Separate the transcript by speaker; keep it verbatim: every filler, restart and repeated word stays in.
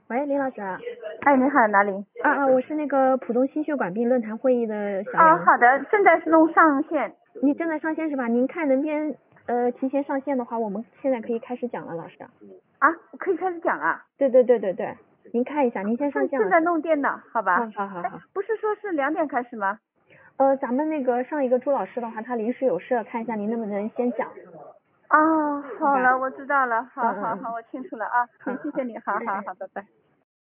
Speaker 1: 喂，林老师。
Speaker 2: 哎，你好，哪里？
Speaker 1: 啊啊，我是那个浦东心血管病论坛会议的小
Speaker 2: 啊，
Speaker 1: 杨。
Speaker 2: 好的，正在弄上线。
Speaker 1: 你正在上线是吧？您看能边呃提前上线的话，我们现在可以开始讲了，老师。
Speaker 2: 啊，我可以开始讲啊？
Speaker 1: 对对对对对，您看一下，您先上线了。
Speaker 2: 正在弄电脑，好吧？
Speaker 1: 好好好好。
Speaker 2: 不是说是两点开始吗？
Speaker 1: 呃，咱们那个上一个朱老师的话，他临时有事，看一下您能不能先讲。
Speaker 2: 啊，好了，我知道了，好
Speaker 1: 嗯嗯
Speaker 2: 好好，我清楚了啊，
Speaker 1: 好
Speaker 2: 行，谢谢你，好好好，拜拜。